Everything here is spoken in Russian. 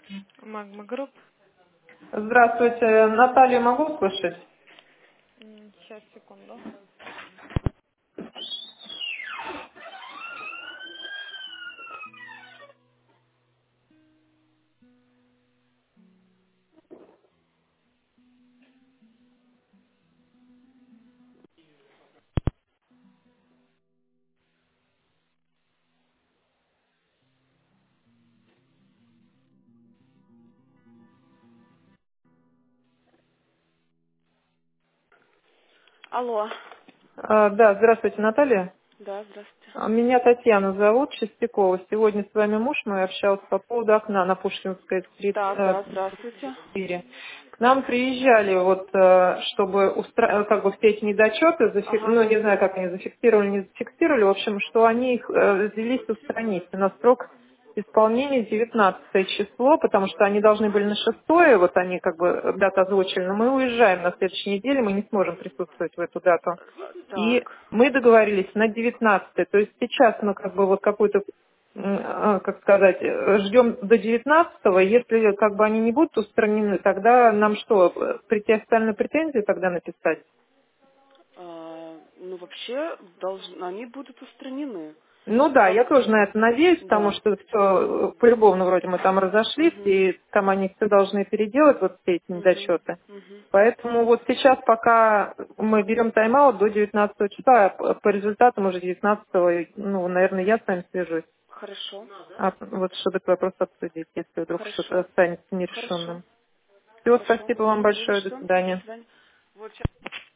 Магма Групп. Здравствуйте, Наталью могу слышать? Сейчас, секунду. Алло. Да, здравствуйте, Наталья. Да, здравствуйте. Меня Татьяна зовут, Чистякова. Сегодня с вами муж мой общался по поводу окна на Пушкинской стрит Так, да, здравствуйте. 4. К нам приезжали, вот, чтобы как бы все эти недочеты, Ага. ну, не знаю, как они зафиксировали, не зафиксировали, в общем, что они их взялись устранить. У нас срок исполнения 19 число, потому что они должны были на 6, вот они как бы дату озвучили, но мы уезжаем на следующей неделе, мы не сможем присутствовать в эту дату. И Так. мы договорились на 19. То есть сейчас мы как бы вот какую-то, как сказать, ждем до 19. Если как бы они не будут устранены, тогда нам что, прийти официальную претензию тогда написать? Ну, вообще, они будут устранены. Ну да, Как? я тоже на это надеюсь, потому Да. что все полюбовно вроде мы там разошлись, Угу. и там они все должны переделать вот все эти Угу. недочеты. Угу. Поэтому вот сейчас пока мы берем тайм-аут до 19 числа, а по результатам уже 19, ну, наверное, я с вами свяжусь. Хорошо. Вот чтобы этот вопрос обсудить, если вдруг что-то Хорошо. останется Хорошо. нерешенным. Всего Хорошо. спасибо вам Не за большое, до что. До свидания. свидания. Вот